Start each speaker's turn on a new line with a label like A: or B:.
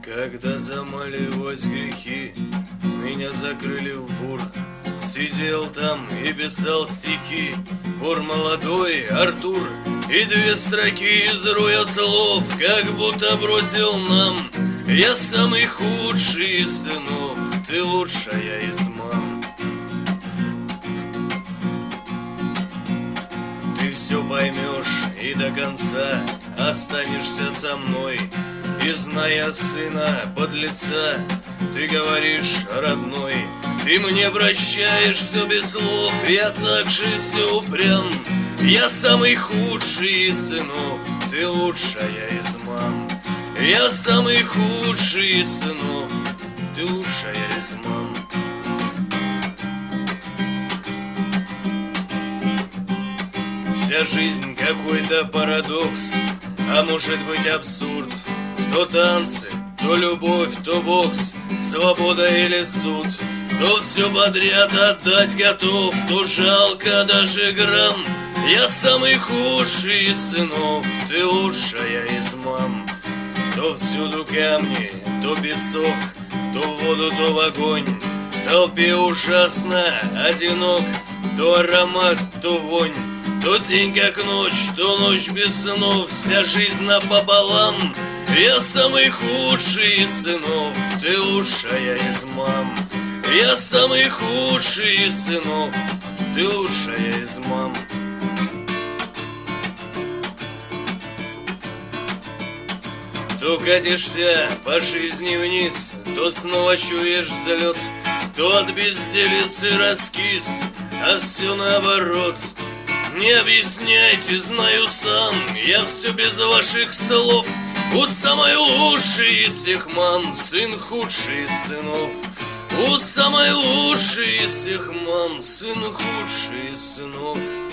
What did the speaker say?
A: Когда замаливать грехи, меня закрыли в бур. Сидел там и писал стихи, вор молодой Артур. И две строки из роя слов, как будто бросил нам: я самый худший из сынов, ты лучшая из мам. Ты все поймешь и до конца останешься со мной. И зная сына подлеца, ты говоришь: родной, ты мне прощаешь все без слов. Я так же все упрям, я самый худший из сынов, ты лучшая из мам. Я самый худший из сынов, ты лучшая из мам. Вся жизнь какой-то парадокс, а может быть абсурд. То танцы, то любовь, то бокс, свобода или суд. То все подряд отдать готов, то жалко даже грамм. Я самый худший из сынов, ты лучшая из мам. То всюду камни, то песок, то в воду, то в огонь. В толпе ужасно одинок, то аромат, то вонь. То день как ночь, то ночь без снов, вся жизнь напополам. Я самый худший из сынов, ты лучшая из мам. Я самый худший из сынов, ты лучшая из мам. То катишься по жизни вниз, то снова чуешь взлет, то от безделицы раскис, а все наоборот. Не объясняйте, знаю сам, я все без ваших слов. У самой лучшей из всех мам сын худший из сынов. У самой лучшей из всех мам сын худший из сынов.